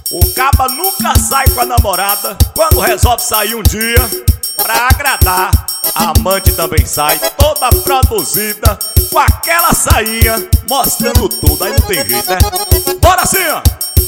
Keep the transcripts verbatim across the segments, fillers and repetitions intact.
O caba nunca sai com a namorada. Quando resolve sair um dia pra agradar, a amante também sai toda produzida, com aquela sainha mostrando tudo. Aí não tem jeito, né? Bora assim, ó.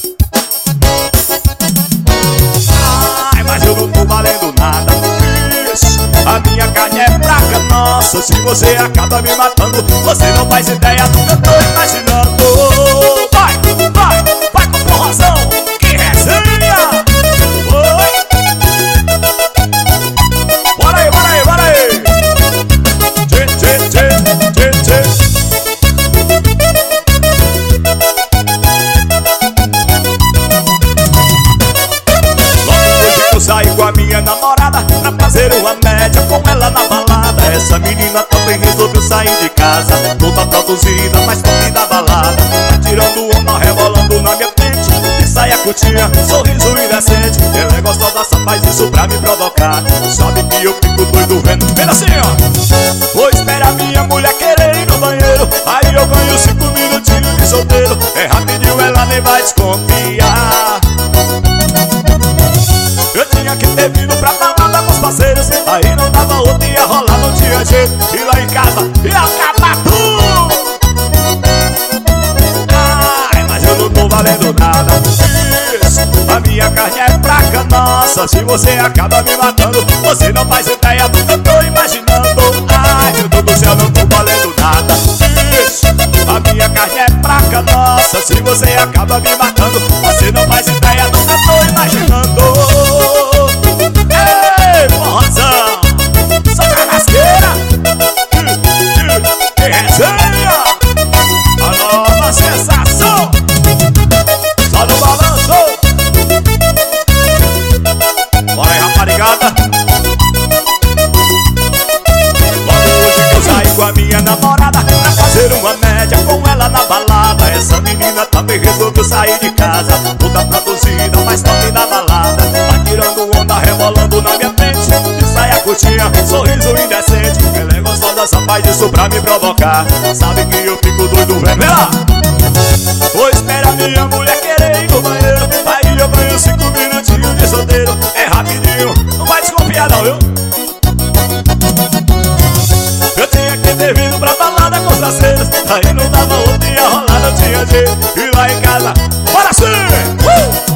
Ai, mas eu não tô valendo nada. Isso, a minha carne é fraca, nossa. Se você acaba me matando, você não faz ideia do que eu tô imaginando. Vai, vai, vai com forrozão. Que resenha! Oi! Bora aí, bora aí, bora aí! Tchê, tchê, tchê, tchê, tchê. Saí com a minha namorada pra fazer uma média com ela na balada. Essa menina também resolveu sair de casa, toda produzida, mas top da balada. Tá tirando onda, rebolando na minha frente, de saia curtinha, sorriso indecente. Ela é gostosa, só faz isso pra me provocar. Sabe que eu fico doido vendo. Vem assim, ó. Vou esperar minha mulher querer ir no banheiro, aí eu ganho cinco minutinhos de solteiro. É rapidinho, ela nem vai desconfiar. Eu tinha que ter vindo pra balada com os parceiros, aí não dava outra, ia rolar, não tinha jeito. E lá em casa ia acabar tudo. Ai, mas eu não tô valendo nada. Isso, a minha carne é fraca, nossa. Se você acaba me matando, você não faz ideia do que eu tô imaginando. Ai, meu Deus do céu, não tô valendo nada. Isso, a minha carne é fraca, nossa. Se você acaba me matando, você não faz ideia do que eu tô imaginando. Ei, porrazão, só carrasqueira. Que resenha, a nova sensação. Só no balanço. Bora aí, raparigada. Logo hoje que eu saí com a minha namorada pra fazer uma média com ela na balada. Essa menina também resolveu sair de casa, toda produzida, mas top da balada. Tá tirando onda, rebolando na minha frente, de saia curtinha, sorriso indecente. Ela é gostosa, só faz isso pra me provocar. Sabe que eu fico doido vendo. Vem lá! Vou esperar minha mulher querer ir no banheiro, aí eu ganho cinco minutinhos de solteiro. É rapidinho, não vai desconfiar não, viu? Eu tinha que ter vindo pra balada com os parceiros, aí não dava outro, ia rolar, não tinha jeito. E lá em casa, bora sim! Uh!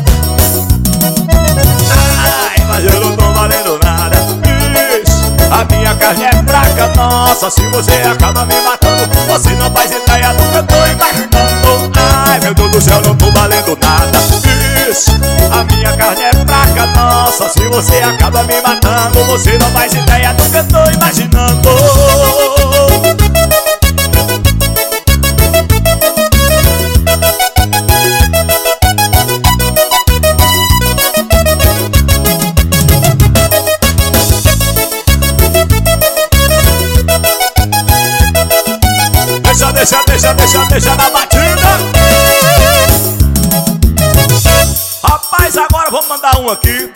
Ai, mas eu não tô valendo nada. Isso, a minha carne é fraca, nossa. Se você acaba me matando, você não faz ideia do que eu tô imaginando. Ai, meu Deus do céu, não tô valendo nada. Isso, a minha carne é fraca, nossa. Se você acaba me matando, você não faz ideia do que eu tô imaginando. Deixa, deixa, deixa, deixa, deixa na batida. Rapaz, agora vamos mandar um aqui